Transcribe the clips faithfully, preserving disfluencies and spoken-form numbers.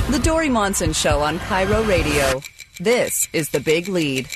The Dory Monson Show on Cairo Radio. This is The Big Lead.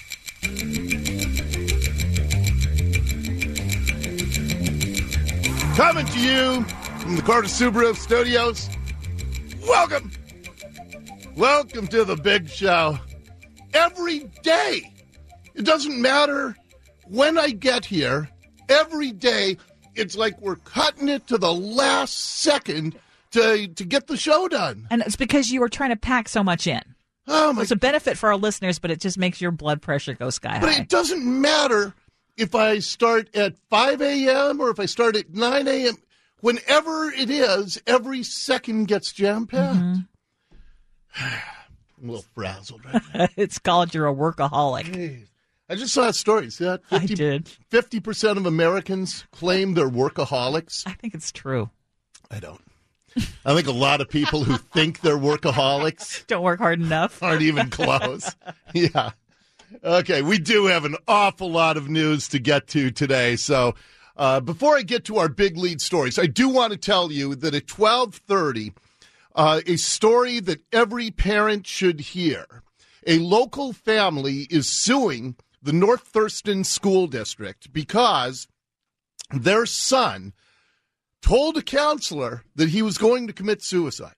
Coming to you from the Carter Subaru Studios. Welcome. Welcome to The Big Show. Every day. It doesn't matter when I get here. Every day, it's like we're cutting it to the last second to to get the show done. And it's because you were trying to pack so much in. Oh my! It's a benefit for our listeners, but it just makes your blood pressure go sky high. But it doesn't matter if I start at five a.m. or if I start at nine a.m. Whenever it is, every second gets jam-packed. Mm-hmm. I'm a little frazzled right now. It's called you're a workaholic. Jeez. I just saw a story. See that? fifty, I did. fifty percent of Americans claim they're workaholics. I think it's true. I don't. I think a lot of people who think they're workaholics don't work hard enough. Aren't even close. Yeah. Okay, we do have an awful lot of news to get to today. So uh, before I get to our big lead stories, I do want to tell you that at twelve thirty, uh, a story that every parent should hear. A local family is suing the North Thurston School District because their son told a counselor that he was going to commit suicide.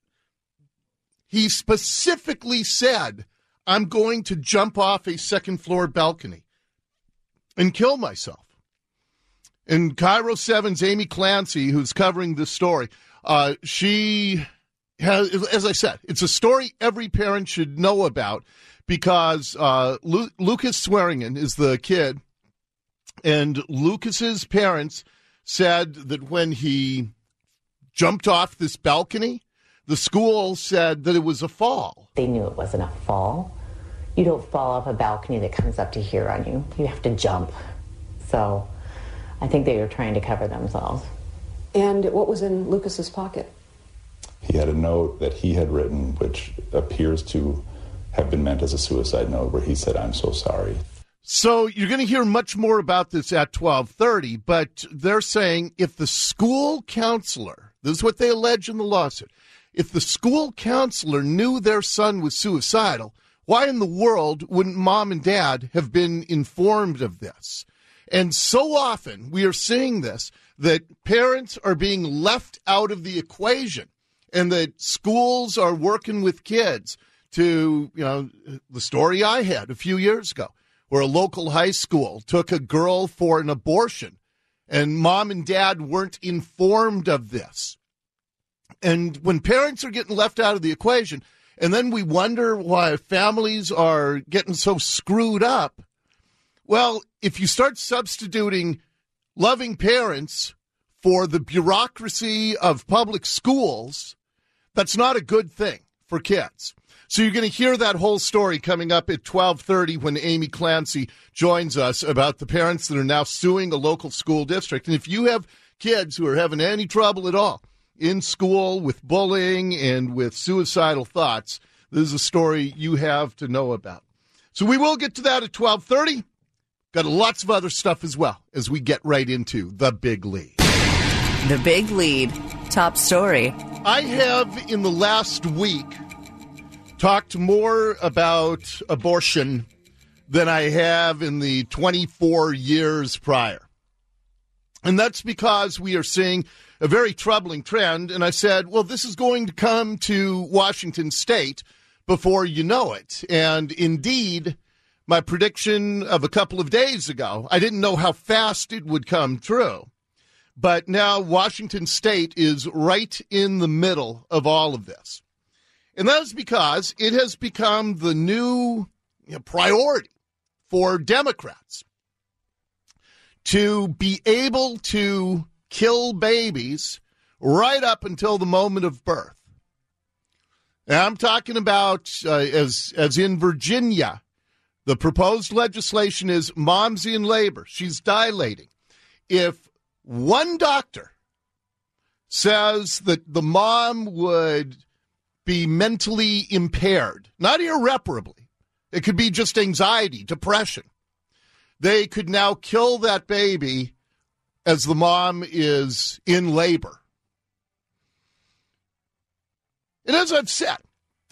He specifically said, I'm going to jump off a second floor balcony and kill myself. And Cairo seven's Amy Clancy, who's covering this story, uh, she has, as I said, it's a story every parent should know about because uh, Lu- Lucas Swearingen is the kid, and Lucas's parents said that when he jumped off this balcony, the school said that it was a fall. They knew it wasn't a fall. You don't fall off a balcony that comes up to here on you. You have to jump. So I think they were trying to cover themselves. And what was in Lucas's pocket? He had a note that he had written, which appears to have been meant as a suicide note, where he said, I'm so sorry. So you're going to hear much more about this at twelve thirty, but they're saying if the school counselor, this is what they allege in the lawsuit, if the school counselor knew their son was suicidal, why in the world wouldn't mom and dad have been informed of this? And so often we are seeing this, that parents are being left out of the equation and that schools are working with kids to, you know, the story I had a few years ago, where a local high school took a girl for an abortion, and mom and dad weren't informed of this. And when parents are getting left out of the equation, and then we wonder why families are getting so screwed up, well, if you start substituting loving parents for the bureaucracy of public schools, that's not a good thing for kids. So you're going to hear that whole story coming up at twelve thirty when Amy Clancy joins us about the parents that are now suing a local school district. And if you have kids who are having any trouble at all in school with bullying and with suicidal thoughts, this is a story you have to know about. So we will get to that at twelve thirty. Got lots of other stuff as well as we get right into the big lead. The Big Lead. Top story. I have in the last week talked more about abortion than I have in the twenty-four years prior. And that's because we are seeing a very troubling trend. And I said, well, this is going to come to Washington State before you know it. And indeed, my prediction of a couple of days ago, I didn't know how fast it would come true. But now Washington State is right in the middle of all of this. And that is because it has become the new you know, priority for Democrats to be able to kill babies right up until the moment of birth. And I'm talking about, uh, as, as in Virginia, the proposed legislation is mom's in labor. She's dilating. If one doctor says that the mom would be mentally impaired, not irreparably. It could be just anxiety, depression. They could now kill that baby as the mom is in labor. And as I've said,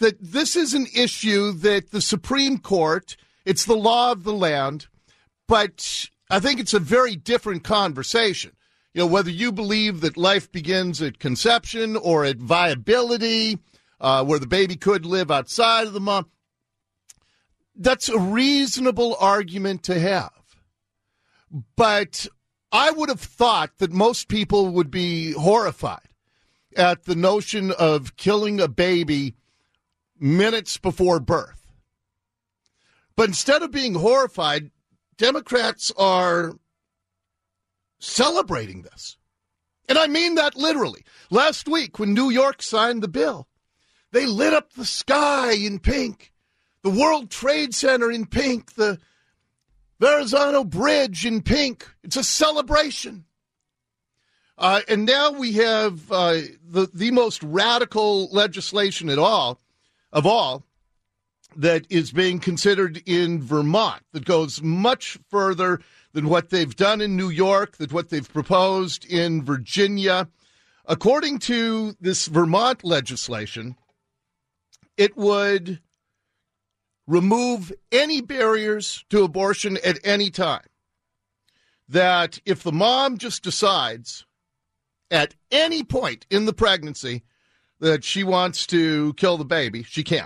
that this is an issue that the Supreme Court, it's the law of the land, but I think it's a very different conversation. You know, whether you believe that life begins at conception or at viability, uh, where the baby could live outside of the mom, that's a reasonable argument to have. But I would have thought that most people would be horrified at the notion of killing a baby minutes before birth. But instead of being horrified, Democrats are celebrating this. And I mean that literally. Last week, when New York signed the bill, they lit up the sky in pink, the World Trade Center in pink, the Verrazano Bridge in pink. It's a celebration. Uh, and now we have uh, the, the most radical legislation at all, of all, that is being considered in Vermont, that goes much further than what they've done in New York, than what they've proposed in Virginia. According to this Vermont legislation, it would remove any barriers to abortion at any time. That if the mom just decides at any point in the pregnancy that she wants to kill the baby, she can.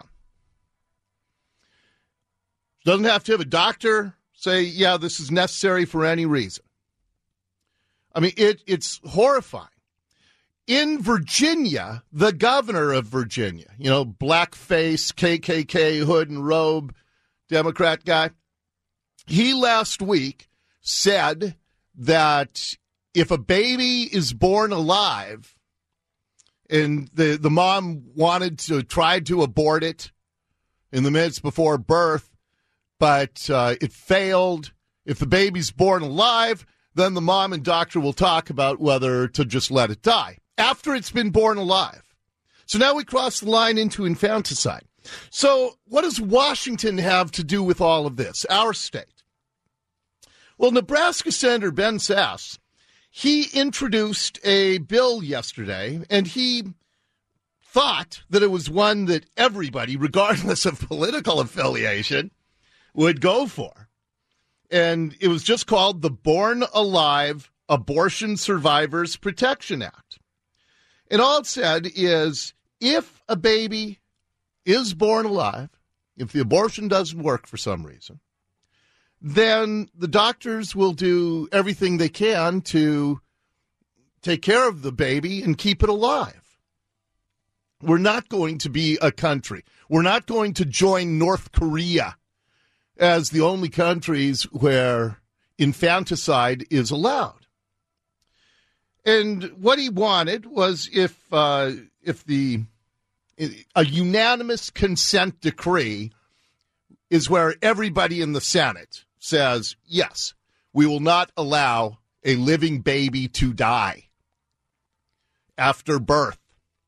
She doesn't have to have a doctor say, yeah, this is necessary for any reason. I mean, it, it's horrifying. In Virginia, the governor of Virginia, you know, blackface, K K K, hood and robe, Democrat guy, he last week said that if a baby is born alive and the, the mom wanted to try to abort it in the minutes before birth, but uh, it failed, if the baby's born alive, then the mom and doctor will talk about whether to just let it die after it's been born alive. So now we cross the line into infanticide. So what does Washington have to do with all of this, our state? Well, Nebraska Senator Ben Sasse, he introduced a bill yesterday, and he thought that it was one that everybody, regardless of political affiliation, would go for. And it was just called the Born Alive Abortion Survivors Protection Act. And all it said is if a baby is born alive, if the abortion doesn't work for some reason, then the doctors will do everything they can to take care of the baby and keep it alive. We're not going to be a country. We're not going to join North Korea as the only countries where infanticide is allowed. And what he wanted was if uh, if the a unanimous consent decree is where everybody in the Senate says, yes, we will not allow a living baby to die after birth.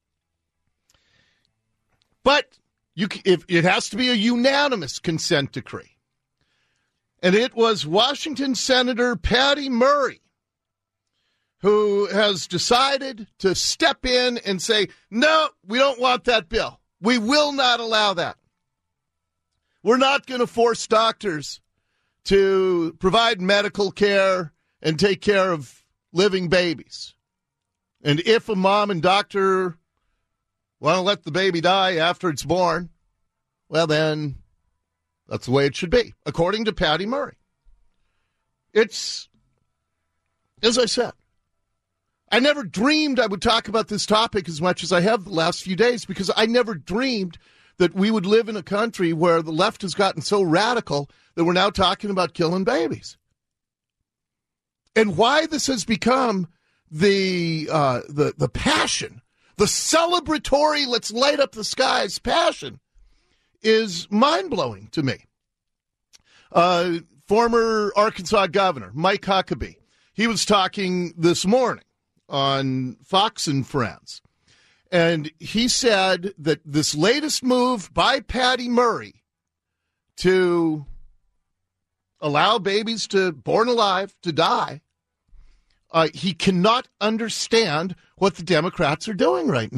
But you, if it has to be a unanimous consent decree. And it was Washington Senator Patty Murray who has decided to step in and say, no, we don't want that bill. We will not allow that. We're not going to force doctors to provide medical care and take care of living babies. And if a mom and doctor want to let the baby die after it's born, well, then that's the way it should be, according to Patty Murray. It's, as I said, I never dreamed I would talk about this topic as much as I have the last few days because I never dreamed that we would live in a country where the left has gotten so radical that we're now talking about killing babies. And why this has become the uh, the the passion, the celebratory, let's light up the skies passion, is mind-blowing to me. Uh, former Arkansas Governor Mike Huckabee, he was talking this morning on Fox and Friends, and he said that this latest move by Patty Murray to allow babies to born alive to die, uh, he cannot understand what the Democrats are doing right now.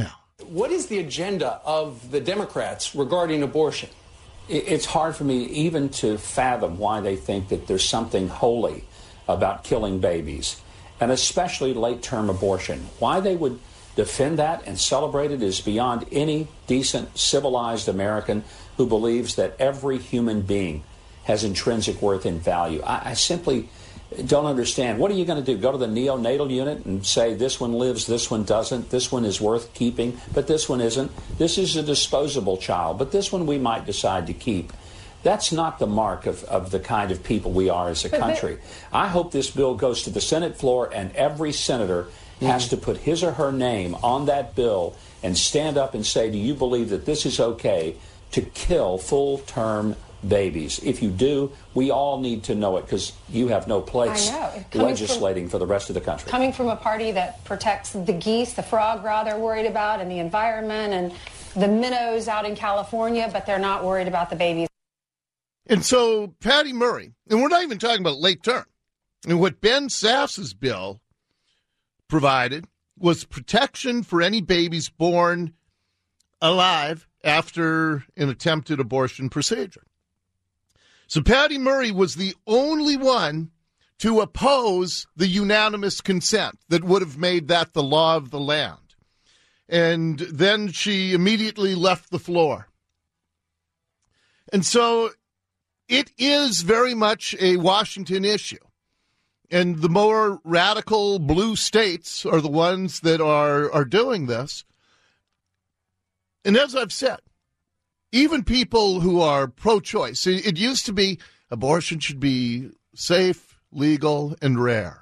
what is the agenda of the Democrats regarding abortion? It's hard for me even to fathom why they think that there's something holy about killing babies, and especially late-term abortion. Why they would defend that and celebrate it is beyond any decent, civilized American who believes that every human being has intrinsic worth and value. I, I simply don't understand. What are you going to do? Go to the neonatal unit and say this one lives, this one doesn't, this one is worth keeping, but this one isn't. This is a disposable child, but this one we might decide to keep. That's not the mark of, of the kind of people we are as a country. I hope this bill goes to the Senate floor and every senator has to put his or her name on that bill and stand up and say, do you believe that this is okay to kill full-term babies? If you do, we all need to know it, because you have no place legislating from, for the rest of the country. Coming from a party that protects the geese, the frog raw they're worried about, and the environment, and the minnows out in California, but they're not worried about the babies. And so Patty Murray, and we're not even talking about late term, and what Ben Sass's bill provided was protection for any babies born alive after an attempted abortion procedure. So Patty Murray was the only one to oppose the unanimous consent that would have made that the law of the land. And then she immediately left the floor. And so it is very much a Washington issue. And the more radical blue states are the ones that are, are doing this. And as I've said, even people who are pro-choice, it, it used to be abortion should be safe, legal, and rare.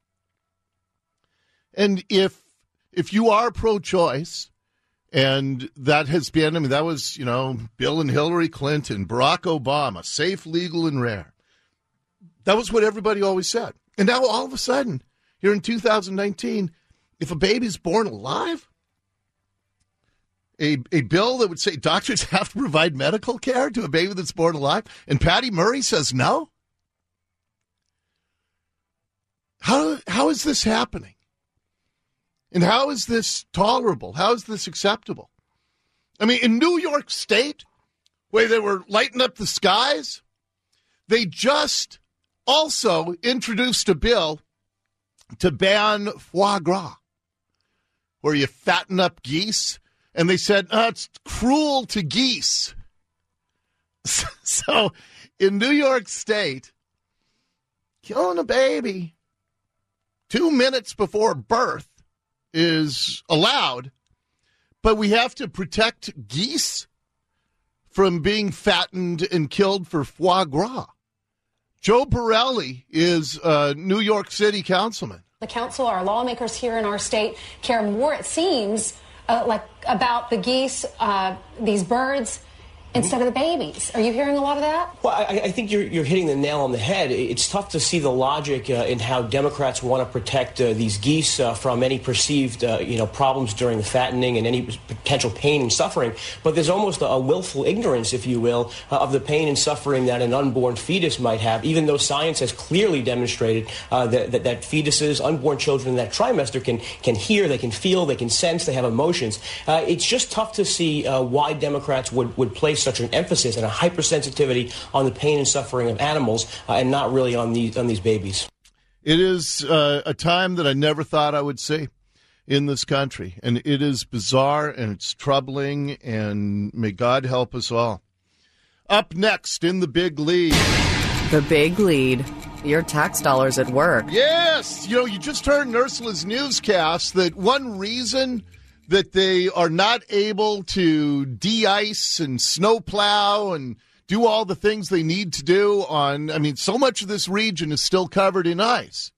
And if if you are pro-choice, and that has been, I mean, that was, you know, Bill and Hillary Clinton, Barack Obama, safe, legal, and rare. That was what everybody always said. And now all of a sudden, here in two thousand nineteen, if a baby's born alive, A, a bill that would say doctors have to provide medical care to a baby that's born alive, and Patty Murray says no? How how is this happening? And how is this tolerable? How is this acceptable? I mean, in New York State, where they were lighting up the skies, they just also introduced a bill to ban foie gras, where you fatten up geese. And they said, oh, it's cruel to geese. So in New York State, killing a baby two minutes before birth is allowed, but we have to protect geese from being fattened and killed for foie gras. Joe Borelli is a New York City councilman. The council, our lawmakers here in our state, care more, it seems, Uh, like about the geese, uh, these birds, instead of the babies. Are you hearing a lot of that? Well, I, I think you're, you're hitting the nail on the head. It's tough to see the logic uh, in how Democrats want to protect uh, these geese uh, from any perceived uh, you know, problems during the fattening and any potential pain and suffering. But there's almost a, a willful ignorance, if you will, uh, of the pain and suffering that an unborn fetus might have, even though science has clearly demonstrated uh, that, that, that fetuses, unborn children in that trimester can, can hear, they can feel, they can sense, they have emotions. Uh, it's just tough to see uh, why Democrats would, would place such an emphasis and a hypersensitivity on the pain and suffering of animals uh, and not really on these on these babies. It is uh, a time that I never thought I would see in this country, and it is bizarre and it's troubling, and may God help us all. Up next in the Big Lead. The Big Lead. Your tax dollars at work. Yes. You know, you just heard in Ursula's newscast that one reason that they are not able to de-ice and snowplow and do all the things they need to do on, I mean, so much of this region is still covered in ice.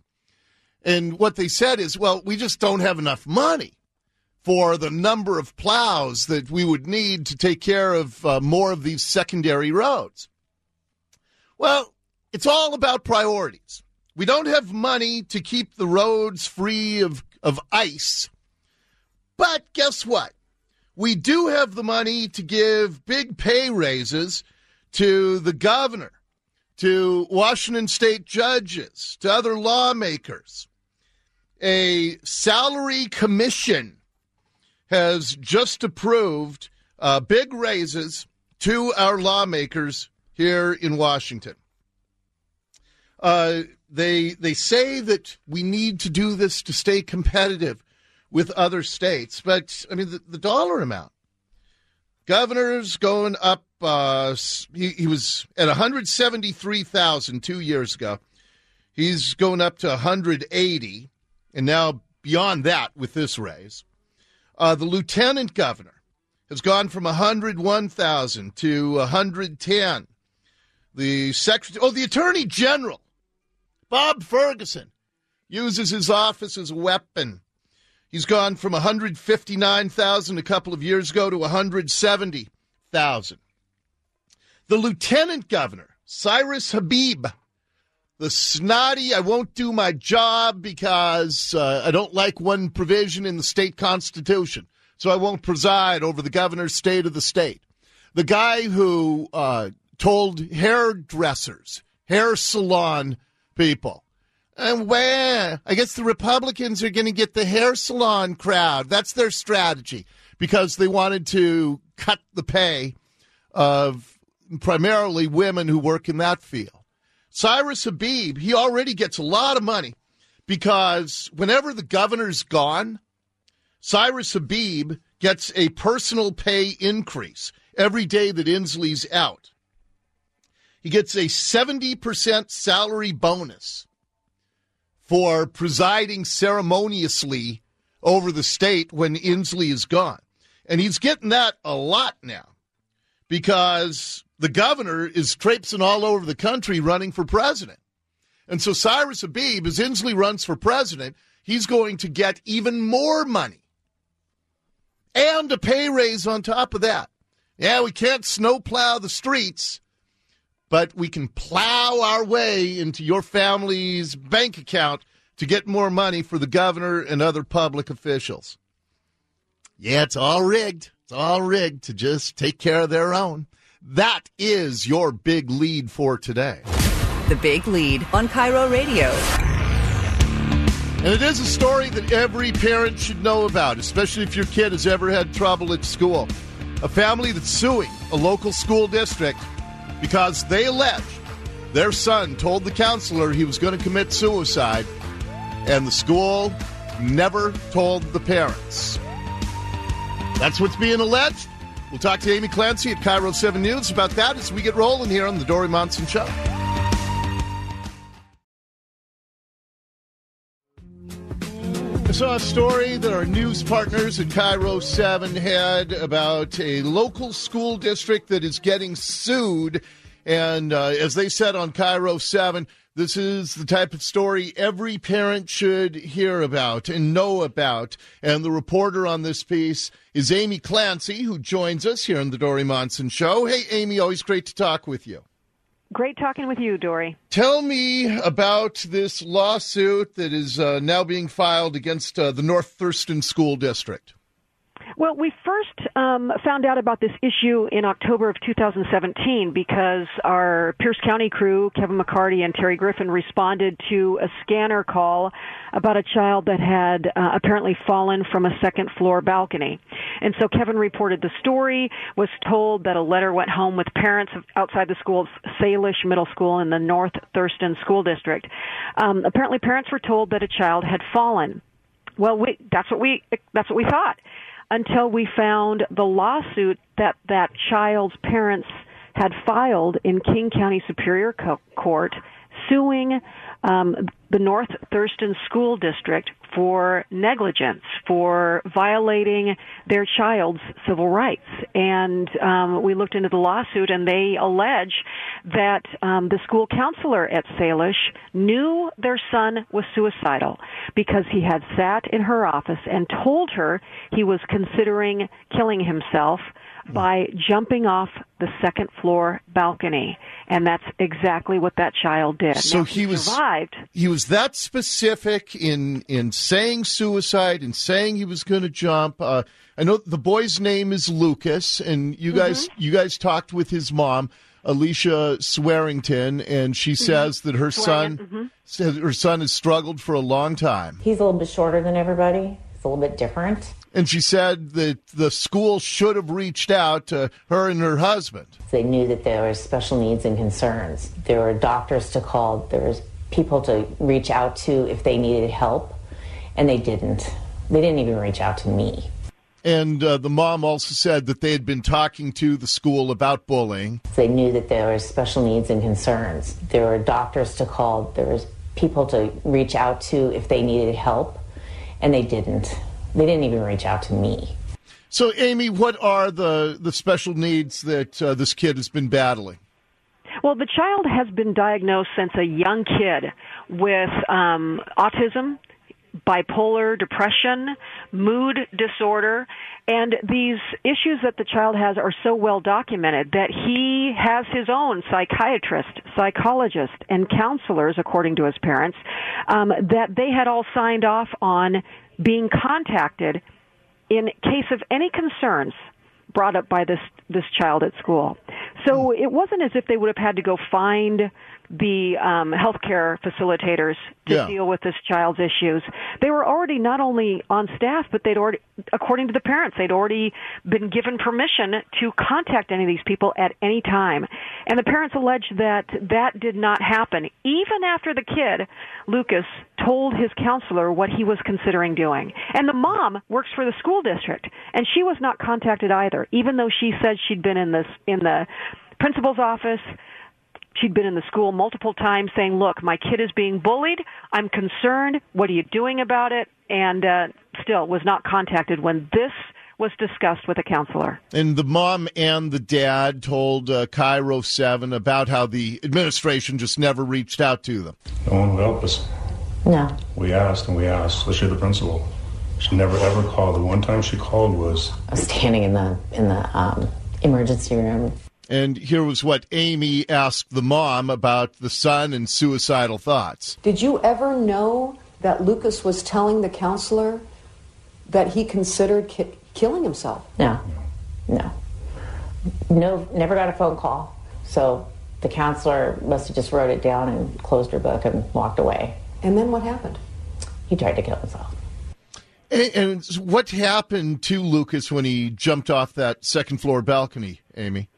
And what they said is, well, we just don't have enough money for the number of plows that we would need to take care of uh, more of these secondary roads. Well, it's all about priorities. We don't have money to keep the roads free of, of ice. But guess what? We do have the money to give big pay raises to the governor, to Washington state judges, to other lawmakers, a salary commission. has just approved uh, big raises to our lawmakers here in Washington. Uh, they they say that we need to do this to stay competitive with other states, but I mean the, the dollar amount. Governor's going up. Uh, he, he was at one hundred seventy-three thousand two years ago. He's going up to one hundred eighty, and now beyond that with this raise. Uh, the lieutenant governor has gone from one hundred one thousand to one hundred ten. The secretary, oh, the attorney general, Bob Ferguson, uses his office as a weapon. He's gone from one hundred fifty-nine thousand a couple of years ago to one hundred seventy thousand. The lieutenant governor, Cyrus Habib, the snotty, I won't do my job because uh, I don't like one provision in the state constitution, so I won't preside over the governor's state of the state. The guy who uh, told hairdressers, hair salon people, and where I guess the Republicans are going to get the hair salon crowd. That's their strategy because they wanted to cut the pay of primarily women who work in that field. Cyrus Habib, he already gets a lot of money because whenever the governor's gone, Cyrus Habib gets a personal pay increase every day that Inslee's out. He gets a seventy percent salary bonus for presiding ceremoniously over the state when Inslee is gone. And he's getting that a lot now because the governor is traipsing all over the country running for president. And so Cyrus Habib, as Inslee runs for president, he's going to get even more money and a pay raise on top of that. Yeah, we can't snowplow the streets, but we can plow our way into your family's bank account to get more money for the governor and other public officials. Yeah, it's all rigged. It's all rigged to just take care of their own. That is your big lead for today. The Big Lead on Cairo Radio. And it is a story that every parent should know about, especially if your kid has ever had trouble at school. A family that's suing a local school district because they allege their son told the counselor he was going to commit suicide, and the school never told the parents. That's what's being alleged. We'll talk to Amy Clancy at Cairo seven News about that as we get rolling here on the Dory Monson Show. I saw a story that our news partners at Cairo seven had about a local school district that is getting sued. And uh, as they said on Cairo seven, this is the type of story every parent should hear about and know about. And the reporter on this piece is Amy Clancy, who joins us here on the Dory Monson Show. Hey, Amy, always great to talk with you. Great talking with you, Dory. Tell me about this lawsuit that is uh, now being filed against uh, the North Thurston School District. Well, we first um, found out about this issue in October of two thousand seventeen because our Pierce County crew, Kevin McCarty and Terry Griffin, responded to a scanner call about a child that had uh, apparently fallen from a second floor balcony. And so Kevin reported the story, was told that a letter went home with parents outside the school of Salish Middle School in the North Thurston School District. Um, apparently parents were told that a child had fallen. Well, we, that's what we that's what we thought, until we found the lawsuit that that child's parents had filed in King County Superior Co- Court suing um, the North Thurston School District for negligence, for violating their child's civil rights. And um, we looked into the lawsuit, and they allege that um, the school counselor at Salish knew their son was suicidal because he had sat in her office and told her he was considering killing himself by jumping off the second floor balcony. And that's exactly what that child did. So now, he, he was survived. He was that specific in in saying suicide and saying he was going to jump. Uh, I know the boy's name is Lucas, and you guys mm-hmm. you guys talked with his mom, Alicia Swearington, and she mm-hmm. says that her Swearing. son mm-hmm. says her son has struggled for a long time. He's a little bit shorter than everybody. It's a little bit different. And she said that the school should have reached out to her and her husband. They knew that there were special needs and concerns. There were doctors to call. There was people to reach out to if they needed help, and they didn't. They didn't even reach out to me. And uh, the mom also said that they had been talking to the school about bullying. They knew that there were special needs and concerns. There were doctors to call. There was people to reach out to if they needed help, and they didn't. They didn't even reach out to me. So, Amy, what are the, the special needs that uh, this kid has been battling? Well, the child has been diagnosed since a young kid with um, autism, bipolar depression, mood disorder, and these issues that the child has are so well documented that he has his own psychiatrist, psychologist, and counselors, according to his parents, um, that they had all signed off on being contacted in case of any concerns brought up by this this child at school. So it wasn't as if they would have had to go find the um, healthcare facilitators to yeah. deal with this child's issues. They were already not only on staff, but they'd already, according to the parents, they'd already been given permission to contact any of these people at any time. And the parents alleged that that did not happen, even after the kid, Lucas, told his counselor what he was considering doing. And the mom works for the school district, and she was not contacted either, even though she said she'd been in this in the principal's office. She'd been in the school multiple times saying, look, my kid is being bullied. I'm concerned. What are you doing about it? And uh, still was not contacted when this was discussed with a counselor. And the mom and the dad told uh, Cairo seven about how the administration just never reached out to them. No one would help us. No. We asked and we asked, especially the principal. She never ever called. The one time she called was... I was standing in the, in the um, emergency room. And here was what Amy asked the mom about the son and suicidal thoughts. Did you ever know that Lucas was telling the counselor that he considered ki- killing himself? No. No. No, never got a phone call. So the counselor must have just wrote it down and closed her book and walked away. And then what happened? He tried to kill himself. And, and what happened to Lucas when he jumped off that second floor balcony, Amy?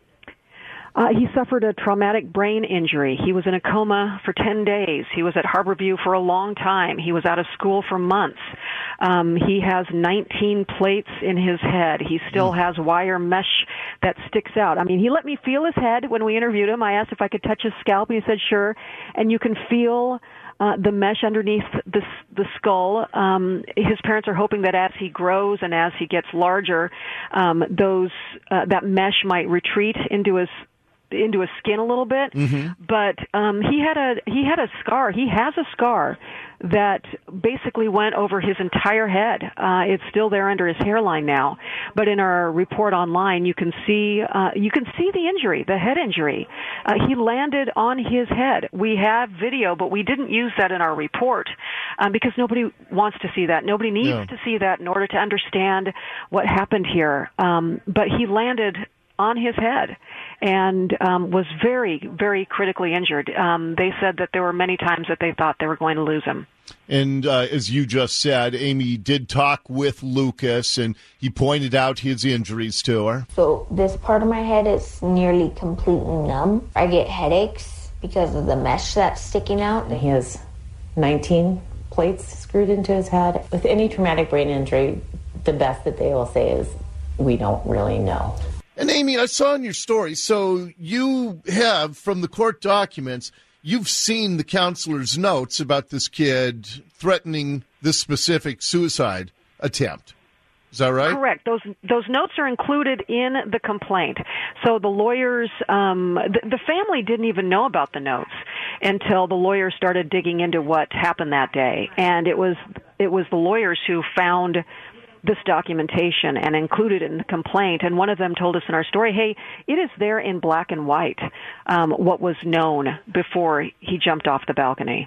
Uh, he suffered a traumatic brain injury. He was in a coma for ten days. He was at Harborview for a long time. He was out of school for months. Um, he has nineteen plates in his head. He still has wire mesh that sticks out. I mean, he let me feel his head when we interviewed him. I asked if I could touch his scalp, and he said, sure. And you can feel uh, the mesh underneath the, the skull. Um, his parents are hoping that as he grows and as he gets larger, um, those uh, that mesh might retreat into his into his skin a little bit, mm-hmm. but um, he had a he had a scar. He has a scar that basically went over his entire head. Uh, it's still there under his hairline now, but in our report online, you can see uh, you can see the injury, the head injury. Uh, he landed on his head. We have video, but we didn't use that in our report um, because nobody wants to see that. Nobody needs no. to see that in order to understand what happened here. Um, but he landed on his head and um, was very, very critically injured. Um, they said that there were many times that they thought they were going to lose him. And uh, as you just said, Amy did talk with Lucas, and he pointed out his injuries to her. So this part of my head is nearly completely numb. I get headaches because of the mesh that's sticking out. And he has nineteen plates screwed into his head. With any traumatic brain injury, the best that they will say is, we don't really know. And Amy, I saw in your story, so you have, from the court documents, you've seen the counselor's notes about this kid threatening this specific suicide attempt. Is that right? Correct. Those those notes are included in the complaint. So the lawyers, um, the, the family didn't even know about the notes until the lawyers started digging into what happened that day. And it was it was the lawyers who found this documentation and included it in the complaint. And one of them told us in our story, hey, it is there in black and white, um, what was known before he jumped off the balcony.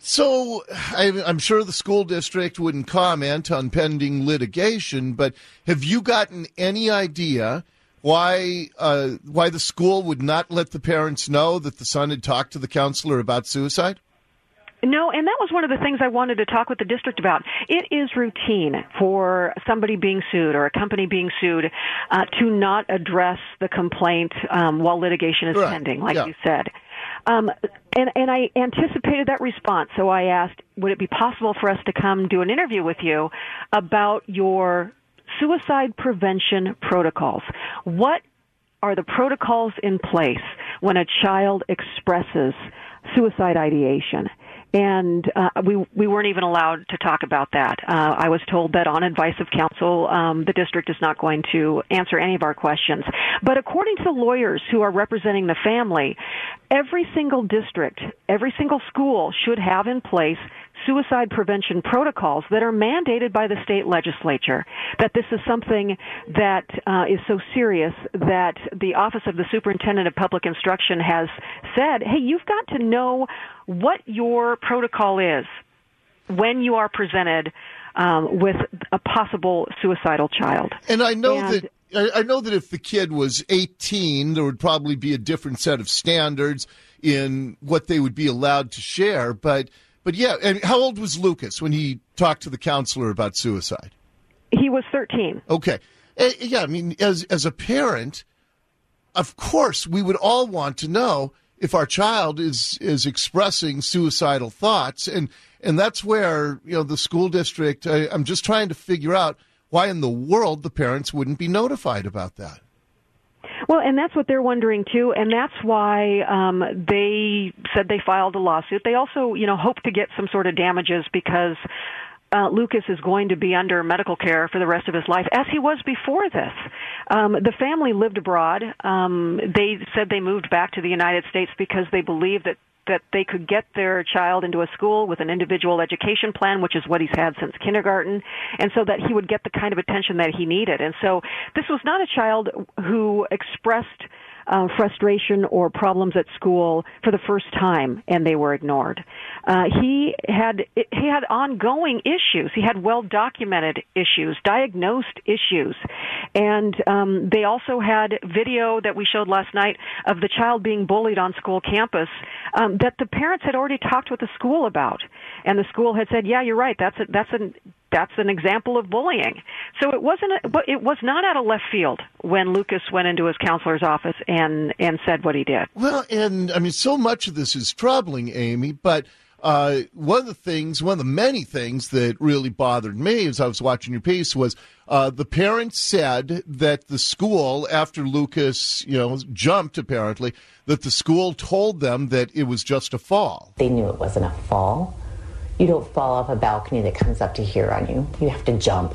So I, I'm sure the school district wouldn't comment on pending litigation, but have you gotten any idea why uh, why the school would not let the parents know that the son had talked to the counselor about suicide? No, and that was one of the things I wanted to talk with the district about. It is routine for somebody being sued or a company being sued uh, to not address the complaint um, while litigation is right. pending, like yeah. you said. Um, and, and I anticipated that response, so I asked, would it be possible for us to come do an interview with you about your suicide prevention protocols? What are the protocols in place when a child expresses suicide ideation? And uh, we we weren't even allowed to talk about that. Uh, I was told that on advice of counsel, um, the district is not going to answer any of our questions. But according to the lawyers who are representing the family, every single district, every single school should have in place suicide prevention protocols that are mandated by the state legislature, that this is something that uh, is so serious that the Office of the Superintendent of Public Instruction has said, hey, you've got to know what your protocol is when you are presented um, with a possible suicidal child. And I know and, that I know that if the kid was eighteen, there would probably be a different set of standards in what they would be allowed to share, but But yeah, and how old was Lucas when he talked to the counselor about suicide? He was thirteen. Okay. Uh, yeah, I mean, as as a parent, of course, we would all want to know if our child is is expressing suicidal thoughts, and and that's where, you know, the school district, I, I'm just trying to figure out why in the world the parents wouldn't be notified about that. Well, and that's what they're wondering, too, and that's why um, they said they filed a lawsuit. They also, you know, hope to get some sort of damages because uh, Lucas is going to be under medical care for the rest of his life, as he was before this. Um, the family lived abroad. Um, they said they moved back to the United States because they believed that that they could get their child into a school with an individual education plan, which is what he's had since kindergarten, and so that he would get the kind of attention that he needed. And so this was not a child who expressed uh, frustration or problems at school for the first time, and they were ignored. Uh, he had he had ongoing issues. He had well-documented issues, diagnosed issues, and um, they also had video that we showed last night of the child being bullied on school campus um, that the parents had already talked with the school about, and the school had said, "Yeah, you're right. That's a, that's an that's an example of bullying." So it wasn't a, but it was not out of left field when Lucas went into his counselor's office and and said what he did. Well, and I mean, so much of this is troubling, Amy, but uh, one of the things, one of the many things that really bothered me as I was watching your piece was uh, the parents said that the school, after Lucas, you know, jumped apparently, that the school told them that it was just a fall. They knew it wasn't a fall. You don't fall off a balcony that comes up to here on you. You have to jump.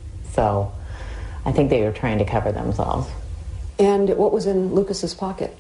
So I think they were trying to cover themselves. And what was in Lucas's pocket?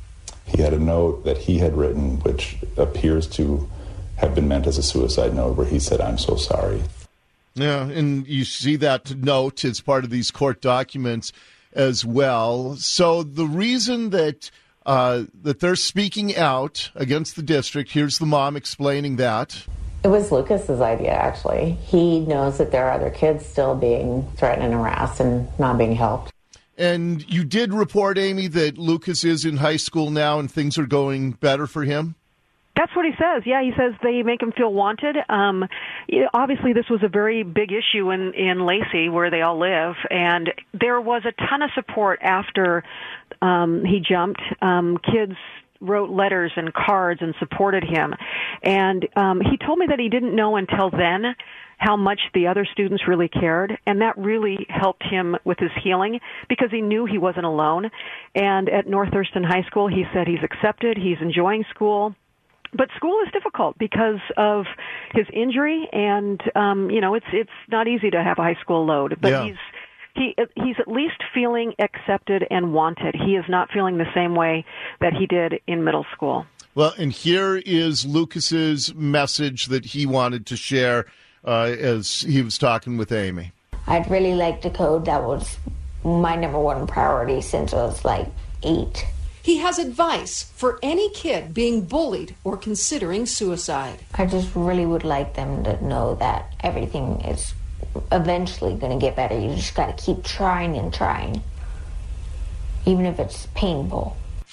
He had a note that he had written, which appears to have been meant as a suicide note, where he said, "I'm so sorry." Yeah, and you see that note as part of these court documents as well. So the reason that uh, that they're speaking out against the district, here's the mom explaining that. It was Lucas's idea, actually. He knows that there are other kids still being threatened and harassed and not being helped. And you did report, Amy, that Lucas is in high school now and things are going better for him? That's what he says. Yeah, he says they make him feel wanted. Um, obviously, this was a very big issue in, in Lacey, where they all live, and there was a ton of support after um, he jumped. Um, kids wrote letters and cards and supported him. And um, he told me that he didn't know until then how much the other students really cared, and that really helped him with his healing because he knew he wasn't alone. And at North Thurston High School, he said he's accepted, he's enjoying school. But school is difficult because of his injury, and um, you know it's it's not easy to have a high school load. But yeah. he's he he's at least feeling accepted and wanted. He is not feeling the same way that he did in middle school. Well, and here is Lucas's message that he wanted to share uh, as he was talking with Amy. I'd really like to code. That was my number one priority since I was like eight. He has advice for any kid being bullied or considering suicide. I just really would like them to know that everything is eventually going to get better. You just got to keep trying and trying, even if it's painful.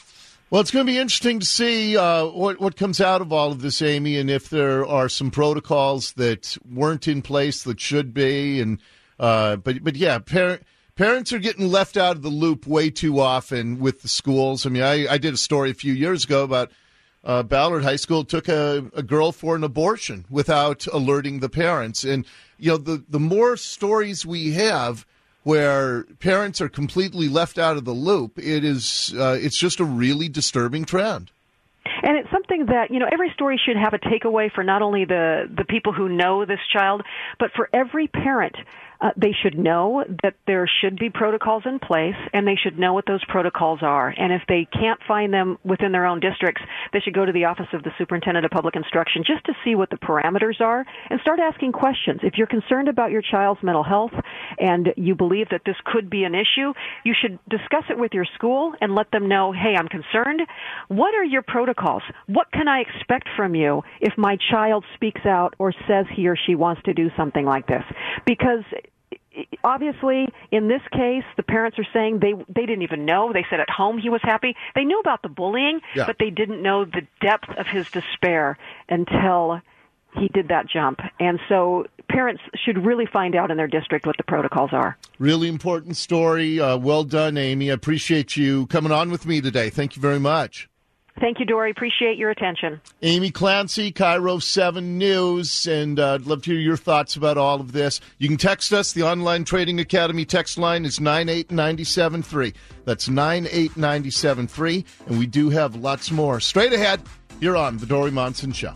Well, it's going to be interesting to see uh, what what comes out of all of this, Amy, and if there are some protocols that weren't in place that should be. And uh, but but yeah, parent, parents are getting left out of the loop way too often with the schools. I mean, I, I did a story a few years ago about uh, Ballard High School took a, a girl for an abortion without alerting the parents. And you know, the the more stories we have where parents are completely left out of the loop, it is uh, it's just a really disturbing trend. And it's something that, you know, every story should have a takeaway for not only the, the people who know this child, but for every parent. Uh, they should know that there should be protocols in place, and they should know what those protocols are. And if they can't find them within their own districts, they should go to the Office of the Superintendent of Public Instruction just to see what the parameters are and start asking questions. If you're concerned about your child's mental health and you believe that this could be an issue, you should discuss it with your school and let them know, hey, I'm concerned. What are your protocols? What can I expect from you if my child speaks out or says he or she wants to do something like this? Because obviously, in this case, the parents are saying they they didn't even know. They said at home he was happy. They knew about the bullying, yeah. but they didn't know the depth of his despair until he did that jump. And so parents should really find out in their district what the protocols are. Really important story. Uh, well done, Amy. I appreciate you coming on with me today. Thank you very much. Thank you, Dory. Appreciate your attention. Amy Clancy, Cairo seven News, and uh, I'd love to hear your thoughts about all of this. You can text us. The Online Trading Academy text line is nine eight nine seven three. That's nine eight nine seven three, and we do have lots more. Straight ahead, you're on The Dory Monson Show.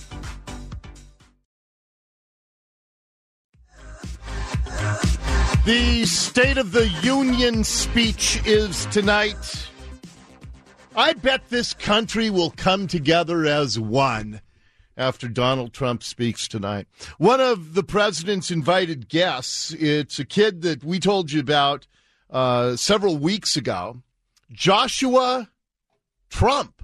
The State of the Union speech is tonight. I bet this country will come together as one after Donald Trump speaks tonight. One of the president's invited guests, it's a kid that we told you about uh, several weeks ago. Joshua Trump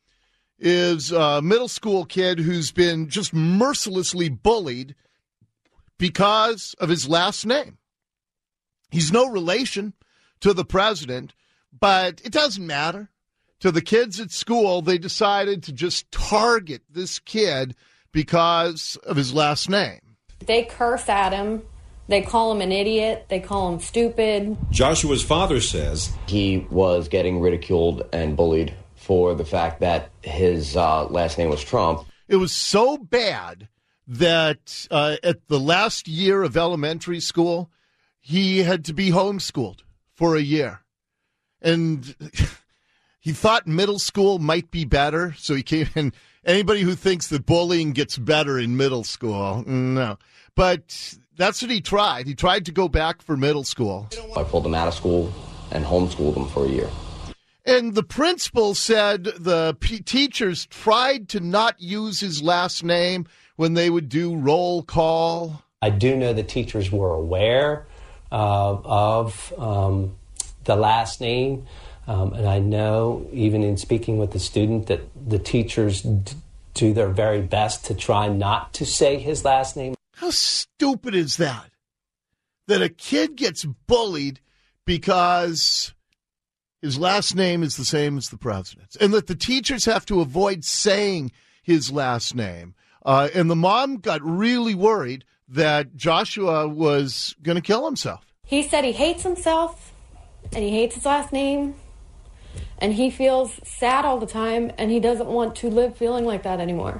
is a middle school kid who's been just mercilessly bullied because of his last name. He's no relation to the president, but it doesn't matter. To the kids at school, they decided to just target this kid because of his last name. They curse at him. They call him an idiot. They call him stupid. Joshua's father says he was getting ridiculed and bullied for the fact that his uh, last name was Trump. It was so bad that uh, at the last year of elementary school, he had to be homeschooled for a year. And he thought middle school might be better, so he came in. Anybody who thinks that bullying gets better in middle school, no. But that's what he tried. He tried to go back for middle school. I pulled him out of school and homeschooled him for a year. And the principal said the p- teachers tried to not use his last name when they would do roll call. I do know the teachers were aware uh, of um, the last name. Um, and I know, even in speaking with the student, that the teachers d- do their very best to try not to say his last name. How stupid is that? That a kid gets bullied because his last name is the same as the president's, and that the teachers have to avoid saying his last name. Uh, and the mom got really worried that Joshua was going to kill himself. He said he hates himself, and he hates his last name. And he feels sad all the time, and he doesn't want to live feeling like that anymore.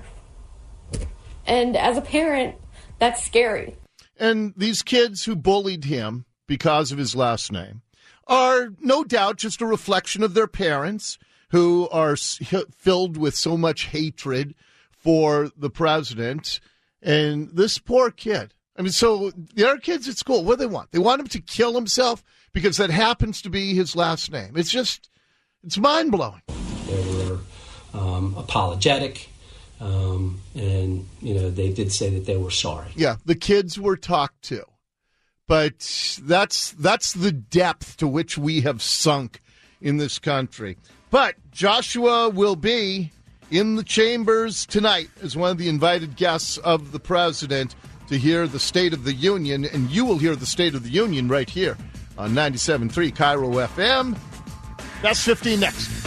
And as a parent, that's scary. And these kids who bullied him because of his last name are no doubt just a reflection of their parents, who are filled with so much hatred for the president. And this poor kid. I mean, so the other kids at school, what do they want? They want him to kill himself because that happens to be his last name. It's just... It's mind-blowing. They were um, apologetic, um, and, you know, they did say that they were sorry. Yeah, the kids were talked to. But that's that's the depth to which we have sunk in this country. But Joshua will be in the chambers tonight as one of the invited guests of the president to hear the State of the Union, and you will hear the State of the Union right here on ninety-seven point three Cairo F M. That's fifteen next.